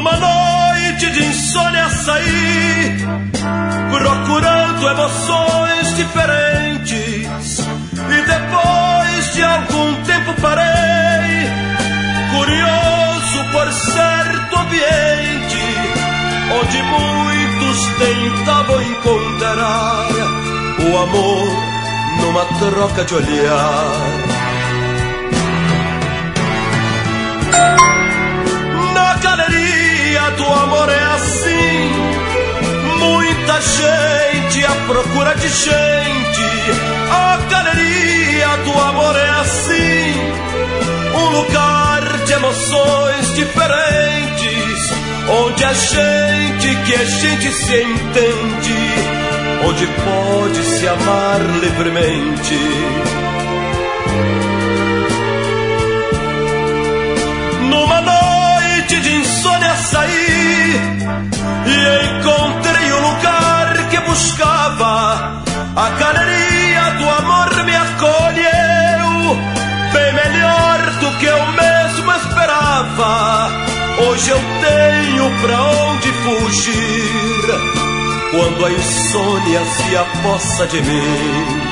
Numa noite de insônia saí, procurando emoções diferentes, e depois de algum tempo parei, curioso por certo ambiente, onde muitos tentavam encontrar o amor numa troca de olhar. Na galeria do amor é assim, muita gente à procura de gente. A galeria do amor é assim, um lugar de emoções diferentes, onde a gente que a gente se entende, onde pode se amar livremente. Numa noite de insônia saí e encontrei o lugar que buscava. A galeria do amor me acolheu, bem melhor do que eu mesmo esperava. Hoje eu tenho pra onde fugir, quando a insônia se apossa de mim.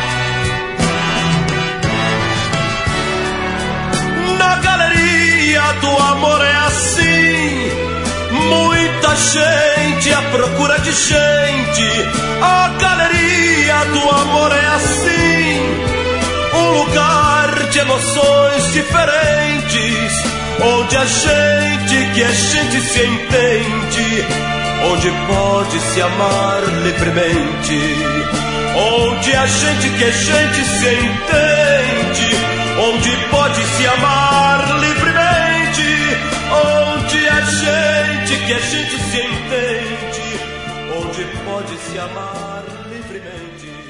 Na galeria do amor é assim, muita gente à procura de gente. A galeria do amor é assim, um lugar de emoções diferentes, onde a gente que a gente se entende, onde pode se amar livremente, onde a gente que a gente se entende, onde pode se amar livremente, onde a gente que a gente se entende, onde pode se amar livremente.